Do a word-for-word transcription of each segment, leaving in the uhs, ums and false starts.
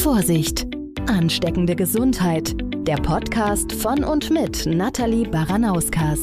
Vorsicht! Ansteckende Gesundheit. Der Podcast von und mit Nathalie Baranauskas.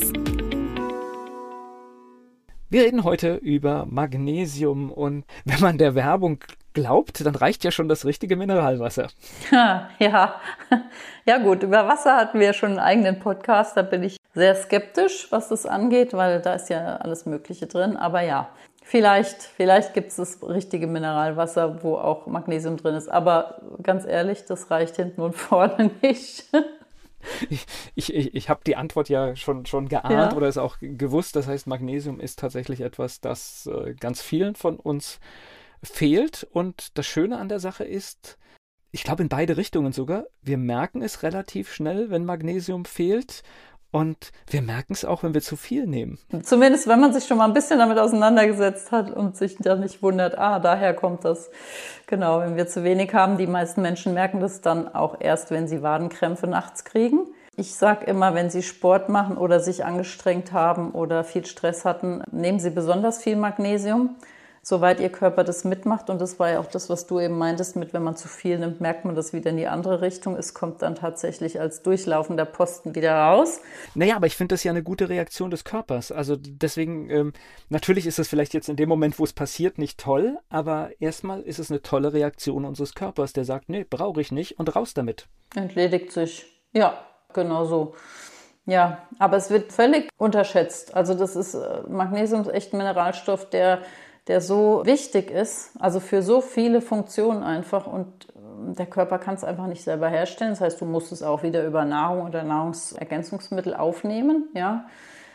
Wir reden heute über Magnesium und wenn man der Werbung glaubt, dann reicht ja schon das richtige Mineralwasser. Ja, ja. Ja gut, über Wasser hatten wir schon einen eigenen Podcast, da bin ich sehr skeptisch, was das angeht, weil da ist ja alles Mögliche drin, aber ja. Vielleicht, vielleicht gibt es das richtige Mineralwasser, wo auch Magnesium drin ist. Aber ganz ehrlich, das reicht hinten und vorne nicht. Ich, ich, ich habe die Antwort ja schon, schon geahnt ja. oder ist auch gewusst. Das heißt, Magnesium ist tatsächlich etwas, das äh, ganz vielen von uns fehlt. Und das Schöne an der Sache ist, ich glaube in beide Richtungen sogar, wir merken es relativ schnell, wenn Magnesium fehlt. Und wir merken es auch, wenn wir zu viel nehmen. Zumindest, wenn man sich schon mal ein bisschen damit auseinandergesetzt hat und sich dann nicht wundert, ah, daher kommt das. Genau, wenn wir zu wenig haben, die meisten Menschen merken das dann auch erst, wenn sie Wadenkrämpfe nachts kriegen. Ich sage immer, wenn sie Sport machen oder sich angestrengt haben oder viel Stress hatten, nehmen sie besonders viel Magnesium, soweit ihr Körper das mitmacht. Und das war ja auch das, was du eben meintest, mit wenn man zu viel nimmt, merkt man das wieder in die andere Richtung. Es kommt dann tatsächlich als durchlaufender Posten wieder raus. Naja, aber ich finde das ja eine gute Reaktion des Körpers. Also deswegen, ähm, natürlich ist es vielleicht jetzt in dem Moment, wo es passiert, nicht toll, aber erstmal ist es eine tolle Reaktion unseres Körpers, der sagt, nee, brauche ich nicht und raus damit. Entledigt sich. Ja, genau so. Ja, aber es wird völlig unterschätzt. Also das ist, Magnesium ist echt ein Mineralstoff, der der so wichtig ist, also für so viele Funktionen einfach und der Körper kann es einfach nicht selber herstellen. Das heißt, du musst es auch wieder über Nahrung oder Nahrungsergänzungsmittel aufnehmen, ja.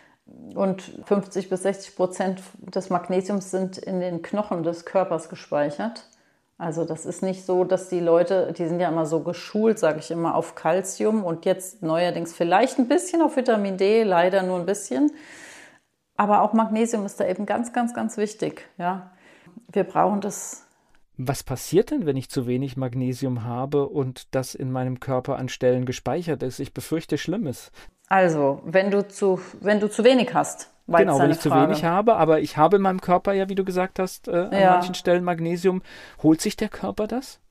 Und fünfzig bis sechzig Prozent des Magnesiums sind in den Knochen des Körpers gespeichert. Also das ist nicht so, dass die Leute, die sind ja immer so geschult, sage ich immer, auf Calcium und jetzt neuerdings vielleicht ein bisschen auf Vitamin D, leider nur ein bisschen. Aber auch Magnesium ist da eben ganz, ganz, ganz wichtig. Ja, wir brauchen das. Was passiert denn, wenn ich zu wenig Magnesium habe und das in meinem Körper an Stellen gespeichert ist? Ich befürchte Schlimmes. Also, wenn du zu, wenn du zu wenig hast. Genau, wenn ich Frage. zu wenig habe, aber ich habe in meinem Körper ja, wie du gesagt hast, äh, an ja. manchen Stellen Magnesium. Holt sich der Körper das?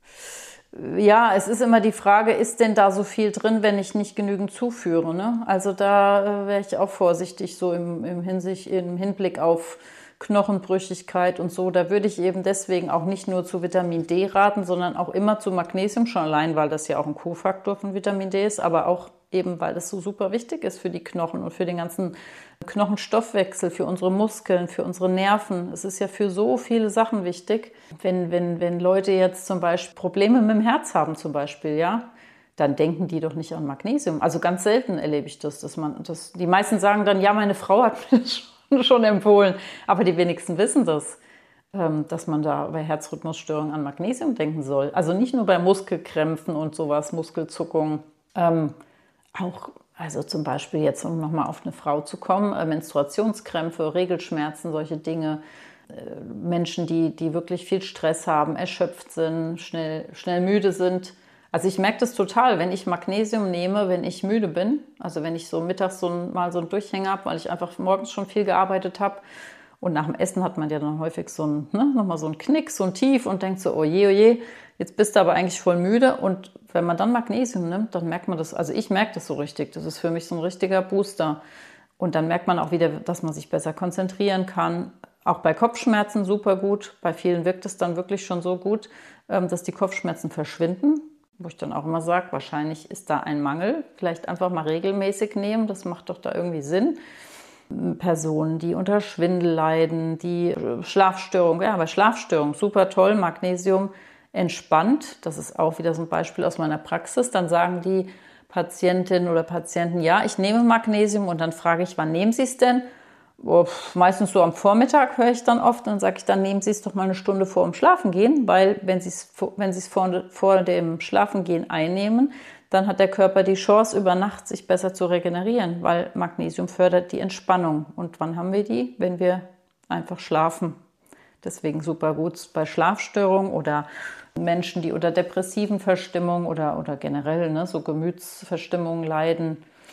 Ja, es ist immer die Frage, ist denn da so viel drin, wenn ich nicht genügend zuführe? Ne? Also da äh, wäre ich auch vorsichtig, so im, im, Hinsicht, im Hinblick auf Knochenbrüchigkeit und so. Da würde ich eben deswegen auch nicht nur zu Vitamin D raten, sondern auch immer zu Magnesium, schon allein, weil das ja auch ein Kofaktor von Vitamin D ist, aber auch eben, weil das so super wichtig ist für die Knochen und für den ganzen Knochenstoffwechsel, für unsere Muskeln, für unsere Nerven. Es ist ja für so viele Sachen wichtig. Wenn, wenn, wenn Leute jetzt zum Beispiel Probleme mit dem Herz haben zum Beispiel, ja, dann denken die doch nicht an Magnesium. Also ganz selten erlebe ich das, dass man das. Die meisten sagen dann, ja, meine Frau hat mir das schon empfohlen, aber die wenigsten wissen das, dass man da bei Herzrhythmusstörungen an Magnesium denken soll. Also nicht nur bei Muskelkrämpfen und sowas, Muskelzuckungen, ähm, auch, also zum Beispiel jetzt, um nochmal auf eine Frau zu kommen, äh, Menstruationskrämpfe, Regelschmerzen, solche Dinge, äh, Menschen, die, die wirklich viel Stress haben, erschöpft sind, schnell, schnell müde sind. Also ich merke das total, wenn ich Magnesium nehme, wenn ich müde bin, also wenn ich so mittags so ein, mal so einen Durchhänger habe, weil ich einfach morgens schon viel gearbeitet habe und nach dem Essen hat man ja dann häufig so ein, ne, nochmal so einen Knick, so ein Tief und denkt so, oje, oje, jetzt bist du aber eigentlich voll müde und wenn man dann Magnesium nimmt, dann merkt man das, also ich merke das so richtig, das ist für mich so ein richtiger Booster und dann merkt man auch wieder, dass man sich besser konzentrieren kann, auch bei Kopfschmerzen super gut, bei vielen wirkt es dann wirklich schon so gut, dass die Kopfschmerzen verschwinden, wo ich dann auch immer sage, wahrscheinlich ist da ein Mangel, vielleicht einfach mal regelmäßig nehmen, das macht doch da irgendwie Sinn. Personen, die unter Schwindel leiden, die Schlafstörungen, ja, bei Schlafstörungen super toll, Magnesium entspannt, das ist auch wieder so ein Beispiel aus meiner Praxis, dann sagen die Patientinnen oder Patienten, ja, ich nehme Magnesium und dann frage ich, wann nehmen Sie es denn? Oh, meistens so am Vormittag höre ich dann oft, dann sage ich, dann nehmen Sie es doch mal eine Stunde vor dem Schlafengehen, weil wenn Sie es, wenn Sie es vor, vor dem Schlafengehen einnehmen, dann hat der Körper die Chance, über Nacht sich besser zu regenerieren, weil Magnesium fördert die Entspannung. Und wann haben wir die? Wenn wir einfach schlafen. Deswegen super gut bei Schlafstörungen oder Menschen, die unter depressiven Verstimmungen oder, oder generell ne, so Gemütsverstimmungen leiden.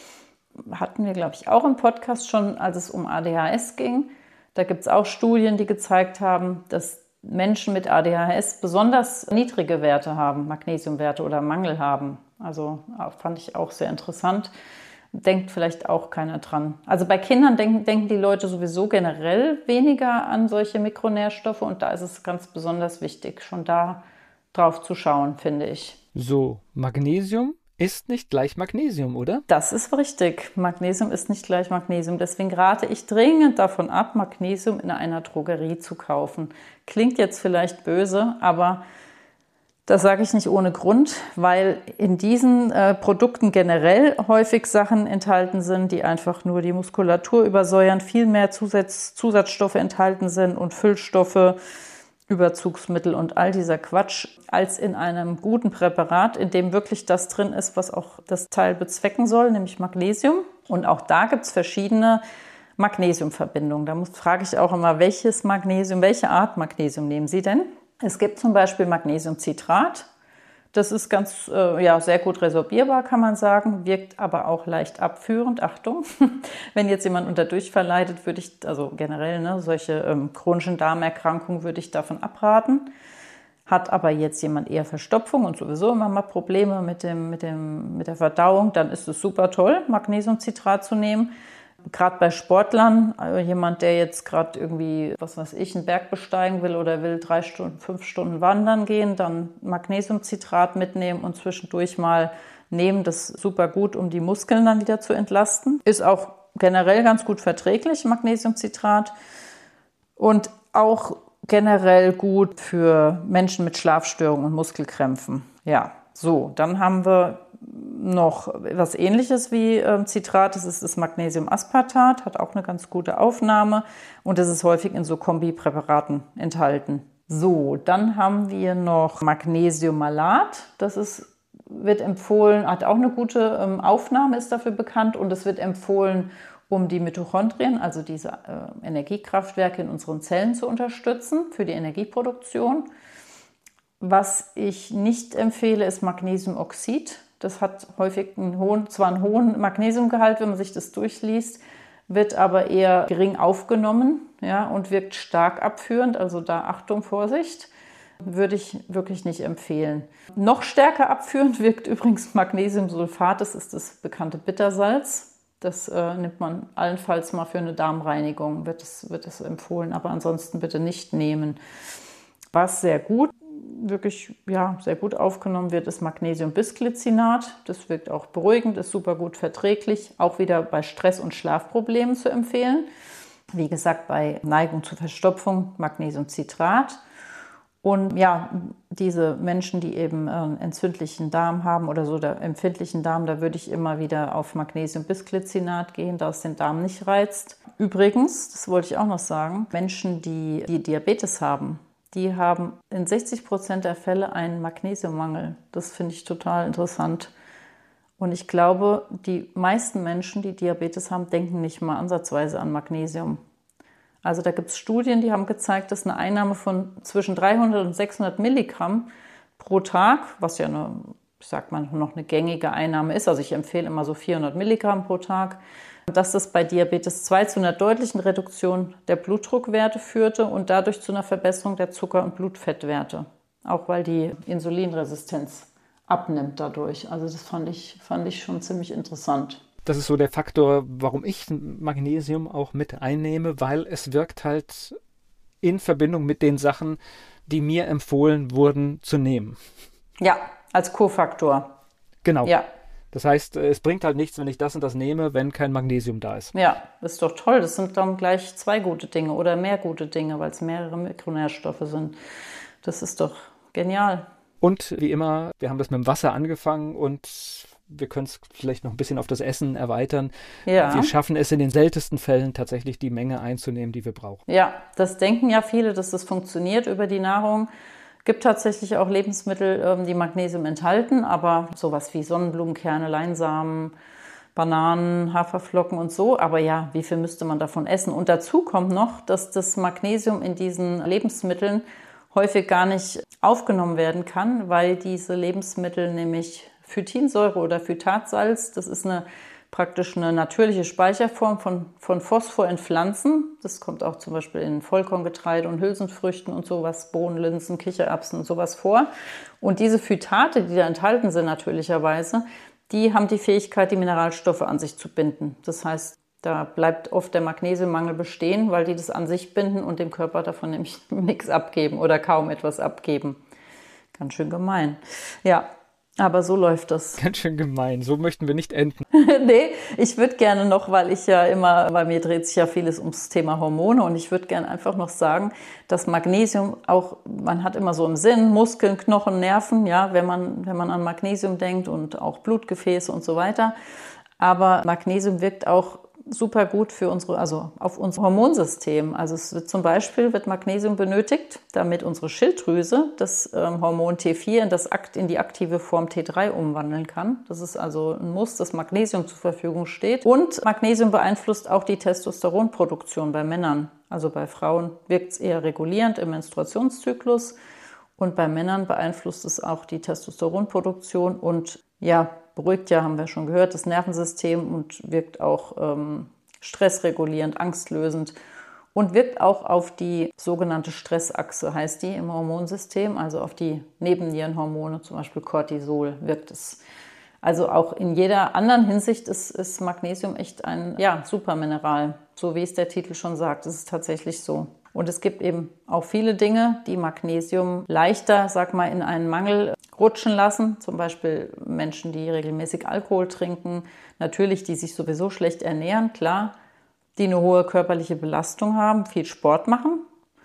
Hatten wir, glaube ich, auch im Podcast schon, als es um A D H S ging. Da gibt es auch Studien, die gezeigt haben, dass Menschen mit A D H S besonders niedrige Werte haben, Magnesiumwerte oder Mangel haben. Also fand ich auch sehr interessant. Denkt vielleicht auch keiner dran. Also bei Kindern denken, denken die Leute sowieso generell weniger an solche Mikronährstoffe und da ist es ganz besonders wichtig, schon da drauf zu schauen, finde ich. So, Magnesium ist nicht gleich Magnesium, oder? Das ist richtig. Magnesium ist nicht gleich Magnesium. Deswegen rate ich dringend davon ab, Magnesium in einer Drogerie zu kaufen. Klingt jetzt vielleicht böse, aber das sage ich nicht ohne Grund, weil in diesen äh, Produkten generell häufig Sachen enthalten sind, die einfach nur die Muskulatur übersäuern, viel mehr Zusatz, Zusatzstoffe enthalten sind und Füllstoffe, Überzugsmittel und all dieser Quatsch, als in einem guten Präparat, in dem wirklich das drin ist, was auch das Teil bezwecken soll, nämlich Magnesium. Und auch da gibt es verschiedene Magnesiumverbindungen. Da muss, frage ich auch immer, welches Magnesium, welche Art Magnesium nehmen Sie denn? Es gibt zum Beispiel Magnesiumcitrat. Das ist ganz, äh, ja, sehr gut resorbierbar, kann man sagen, wirkt aber auch leicht abführend. Achtung, wenn jetzt jemand unter Durchfall leidet, würde ich, also generell, ne, solche ähm, chronischen Darmerkrankungen würde ich davon abraten. Hat aber jetzt jemand eher Verstopfung und sowieso immer mal Probleme mit, dem, mit, dem, mit der Verdauung, dann ist es super toll, Magnesiumcitrat zu nehmen. Gerade bei Sportlern, also jemand, der jetzt gerade irgendwie, was weiß ich, einen Berg besteigen will oder will drei Stunden, fünf Stunden wandern gehen, dann Magnesiumcitrat mitnehmen und zwischendurch mal nehmen. Das ist super gut, um die Muskeln dann wieder zu entlasten. Ist auch generell ganz gut verträglich, Magnesiumcitrat. Und auch generell gut für Menschen mit Schlafstörungen und Muskelkrämpfen. Ja, so, dann haben wir noch was Ähnliches wie äh, Citrat, das ist das Magnesiumaspartat, hat auch eine ganz gute Aufnahme und das ist häufig in so Kombipräparaten enthalten. So, dann haben wir noch Magnesiummalat, das ist, wird empfohlen, hat auch eine gute ähm, Aufnahme, ist dafür bekannt und es wird empfohlen, um die Mitochondrien, also diese äh, Energiekraftwerke in unseren Zellen zu unterstützen für die Energieproduktion. Was ich nicht empfehle, ist Magnesiumoxid. Das hat häufig einen hohen, zwar einen hohen Magnesiumgehalt, wenn man sich das durchliest, wird aber eher gering aufgenommen, ja, und wirkt stark abführend. Also da Achtung, Vorsicht, würde ich wirklich nicht empfehlen. Noch stärker abführend wirkt übrigens Magnesiumsulfat, das ist das bekannte Bittersalz. Das äh, nimmt man allenfalls mal für eine Darmreinigung, wird es, wird es empfohlen, aber ansonsten bitte nicht nehmen. Was sehr gut wirklich ja, sehr gut aufgenommen wird, ist Magnesiumbisglycinat. Das wirkt auch beruhigend, ist super gut verträglich, auch wieder bei Stress- und Schlafproblemen zu empfehlen. Wie gesagt, bei Neigung zur Verstopfung Magnesiumcitrat. Und ja, diese Menschen, die eben einen entzündlichen Darm haben oder so, der empfindlichen Darm, da würde ich immer wieder auf Magnesiumbisglycinat gehen, da es den Darm nicht reizt. Übrigens, das wollte ich auch noch sagen, Menschen, die, die Diabetes haben, die haben in sechzig Prozent der Fälle einen Magnesiummangel. Das finde ich total interessant. Und ich glaube, die meisten Menschen, die Diabetes haben, denken nicht mal ansatzweise an Magnesium. Also da gibt es Studien, die haben gezeigt, dass eine Einnahme von zwischen dreihundert und sechshundert Milligramm pro Tag, was ja eine, sagt man, noch eine gängige Einnahme ist, also ich empfehle immer so vierhundert Milligramm pro Tag, dass das bei Diabetes zwei zu einer deutlichen Reduktion der Blutdruckwerte führte und dadurch zu einer Verbesserung der Zucker- und Blutfettwerte. Auch weil die Insulinresistenz abnimmt dadurch. Also das fand ich, fand ich schon ziemlich interessant. Das ist so der Faktor, warum ich Magnesium auch mit einnehme, weil es wirkt halt in Verbindung mit den Sachen, die mir empfohlen wurden zu nehmen. Ja, als Kofaktor. Genau. Ja. Das heißt, es bringt halt nichts, wenn ich das und das nehme, wenn kein Magnesium da ist. Ja, das ist doch toll. Das sind dann gleich zwei gute Dinge oder mehr gute Dinge, weil es mehrere Mikronährstoffe sind. Das ist doch genial. Und wie immer, wir haben das mit dem Wasser angefangen und wir können es vielleicht noch ein bisschen auf das Essen erweitern. Ja. Wir schaffen es in den seltensten Fällen tatsächlich, die Menge einzunehmen, die wir brauchen. Ja, das denken ja viele, dass das funktioniert über die Nahrung. Gibt tatsächlich auch Lebensmittel, die Magnesium enthalten, aber sowas wie Sonnenblumenkerne, Leinsamen, Bananen, Haferflocken und so. Aber ja, wie viel müsste man davon essen? Und dazu kommt noch, dass das Magnesium in diesen Lebensmitteln häufig gar nicht aufgenommen werden kann, weil diese Lebensmittel nämlich Phytinsäure oder Phytatsalz, das ist eine praktisch eine natürliche Speicherform von, von Phosphor in Pflanzen. Das kommt auch zum Beispiel in Vollkorngetreide und Hülsenfrüchten und sowas, Bohnen, Linsen, Kichererbsen und sowas vor. Und diese Phytate, die da enthalten sind natürlicherweise, die haben die Fähigkeit, die Mineralstoffe an sich zu binden. Das heißt, da bleibt oft der Magnesiummangel bestehen, weil die das an sich binden und dem Körper davon nämlich nichts abgeben oder kaum etwas abgeben. Ganz schön gemein. Ja, aber so läuft das. Ganz schön gemein. So möchten wir nicht enden. Nee, ich würde gerne noch, weil ich ja immer, bei mir dreht sich ja vieles ums Thema Hormone und ich würde gerne einfach noch sagen, dass Magnesium auch, man hat immer so im Sinn, Muskeln, Knochen, Nerven, ja, wenn man, wenn man an Magnesium denkt und auch Blutgefäße und so weiter. Aber Magnesium wirkt auch super gut für unsere, also auf unser Hormonsystem. Also es wird zum Beispiel wird Magnesium benötigt, damit unsere Schilddrüse das ähm, Hormon T vier in, das Akt, in die aktive Form T drei umwandeln kann. Das ist also ein Muss, dass Magnesium zur Verfügung steht. Und Magnesium beeinflusst auch die Testosteronproduktion bei Männern. Also bei Frauen wirkt es eher regulierend im Menstruationszyklus und bei Männern beeinflusst es auch die Testosteronproduktion und ja, beruhigt ja, haben wir schon gehört, das Nervensystem und wirkt auch ähm, stressregulierend, angstlösend und wirkt auch auf die sogenannte Stressachse, heißt die im Hormonsystem, also auf die Nebennierenhormone, zum Beispiel Cortisol wirkt es. Also auch in jeder anderen Hinsicht ist, ist Magnesium echt ein ja, Supermineral, so wie es der Titel schon sagt, es ist tatsächlich so. Und es gibt eben auch viele Dinge, die Magnesium leichter, sag mal, in einen Mangel rutschen lassen. Zum Beispiel Menschen, die regelmäßig Alkohol trinken, natürlich, die sich sowieso schlecht ernähren, klar, die eine hohe körperliche Belastung haben, viel Sport machen.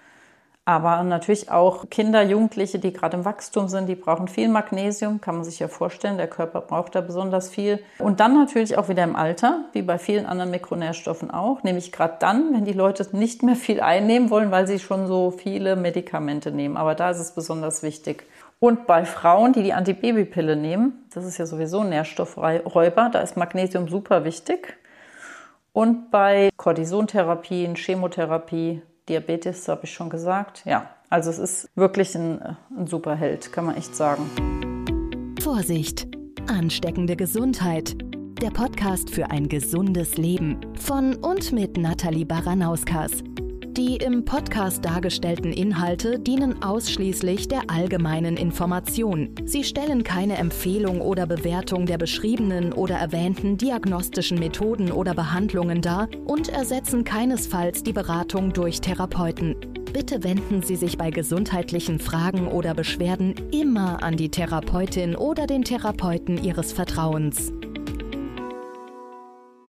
Aber natürlich auch Kinder, Jugendliche, die gerade im Wachstum sind, die brauchen viel Magnesium, kann man sich ja vorstellen, der Körper braucht da besonders viel. Und dann natürlich auch wieder im Alter, wie bei vielen anderen Mikronährstoffen auch, nämlich gerade dann, wenn die Leute nicht mehr viel einnehmen wollen, weil sie schon so viele Medikamente nehmen. Aber da ist es besonders wichtig. Und bei Frauen, die die Antibabypille nehmen, das ist ja sowieso ein Nährstoffräuber, da ist Magnesium super wichtig. Und bei Cortisontherapien, Chemotherapie, Diabetes, habe ich schon gesagt. Ja, also es ist wirklich ein, ein super Held, kann man echt sagen. Vorsicht! Ansteckende Gesundheit. Der Podcast für ein gesundes Leben von und mit Nathalie Baranauskas. Die im Podcast dargestellten Inhalte dienen ausschließlich der allgemeinen Information. Sie stellen keine Empfehlung oder Bewertung der beschriebenen oder erwähnten diagnostischen Methoden oder Behandlungen dar und ersetzen keinesfalls die Beratung durch Therapeuten. Bitte wenden Sie sich bei gesundheitlichen Fragen oder Beschwerden immer an die Therapeutin oder den Therapeuten Ihres Vertrauens.